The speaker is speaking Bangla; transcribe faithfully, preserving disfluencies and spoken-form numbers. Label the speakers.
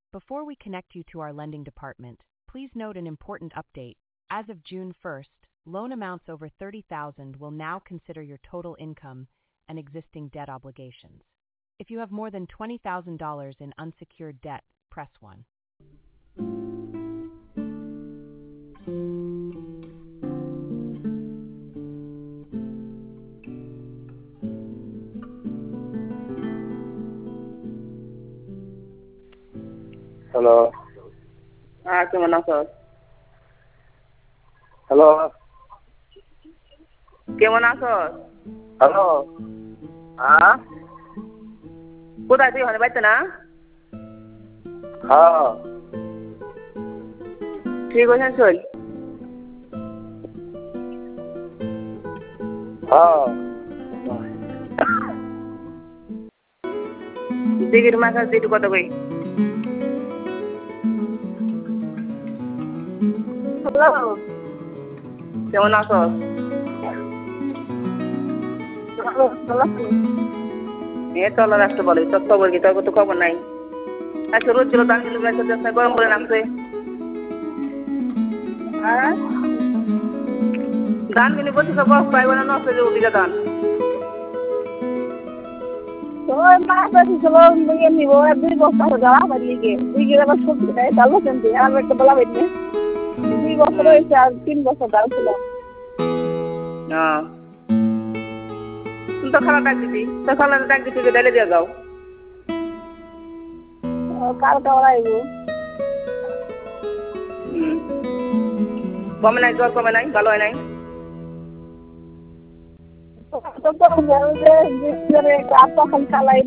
Speaker 1: Before we connect you to our lending department, please note an important update. As of June first, loan amounts over thirty thousand dollars will now consider your total income and existing debt obligations. If you have more than twenty thousand dollars in unsecured debt, press one.
Speaker 2: Hello
Speaker 3: হ্যাঁ কেমন আছো?
Speaker 2: হ্যালো
Speaker 3: কেমন আছো?
Speaker 2: হ্যালো হ্যাঁ
Speaker 3: কোথায় তুই? ওখানে বাড়িতে না?
Speaker 2: হ্যাঁ
Speaker 3: ঠিক আছে চল।
Speaker 2: হ্যাঁ
Speaker 3: দিদির মাথার দিদি কত কই?
Speaker 4: হ্যালো
Speaker 3: কেমন আছো? এ চলো রাখতে বলে তোর খবর কি? তোর তো খবর নাই। আচ্ছা রোদ ছিল দান কিলো গরম করে নামছে।
Speaker 4: হ্যাঁ
Speaker 3: ধান কিনে বসে সব বস পাইব না নষ্ট হয়ে উঠে ধান।
Speaker 4: তোমার মাছ আছে চলো নিয়ে নিবো দুই বস্তা যাওয়া আমার লিগে দুই কিলো আবার সবজি দেয় চালু কিনতে আর একটা বলা বেরিয়ে দুই বছর হয়েছে আর তিন বছর ডাল ছিল।
Speaker 3: হ্যাঁ তুমি তো খালা ডাক দিতি তো খালা ডাক দিতি যে ডালে দিয়ে যাও।
Speaker 4: কালকে ওরা আইব।
Speaker 3: কমে নাই জ্বর কমে নাই ভালো হয় নাই?
Speaker 4: তো তো যে যে খালি চালাই